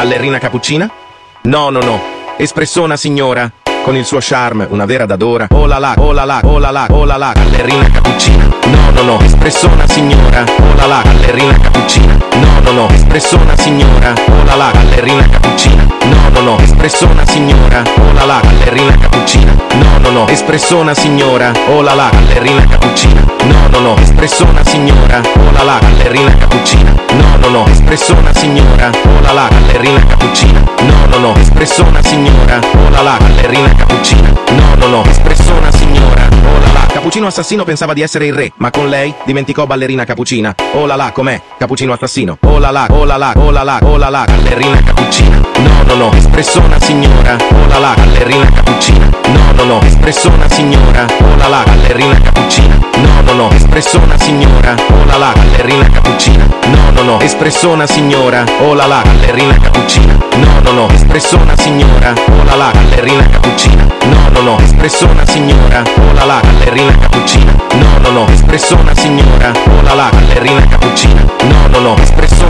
ballerina cappuccina? No, no, no, espressona signora, con il suo charme, una vera dadora. Oh la la, oh la la, oh la la, oh la la, ballerina cappuccina. No, no, no, espressona signora, oh la la, ballerina cappuccina. No, no, no, espressona signora, oh la la, ballerina cappuccina. No, no, no, espressona signora, oh la la, ballerina cappuccina. No, no, no, espressona signora, oh la la, ballerina cappuccina. No, no, no, espressona signora, oh la la, ballerina cappuccina. No, no, no, espressona signora, oh la la, ballerina cappuccina. No, no, no, espressona signora, oh la la, ballerina cappuccina. No, no, no, espressona signora, oh la la. Cappuccino assassino pensava di essere il re, ma con lei dimenticò ballerina cappuccina. Oh la la, com'è? Cappuccino assassino. Oh la la, oh la la, oh la la, oh la la, ballerina cappuccina. No, no, no, espressona signora, oh la la, ballerina cappuccina. No, no, no, espressona signora, oh la la, ballerina cappuccina. No, no, no, espressona signora, oh la la, ballerina cappuccina. No, no, no, espressona signora, oh la la, ballerina cappuccina. No, no, no, espressona signora, oh la la, ballerina cappuccina. No, no, no, espressona signora, oh la la, ballerina cappuccina. No, no, no, espressona signora, oh la la, ballerina cappuccina. No, no, no, espressona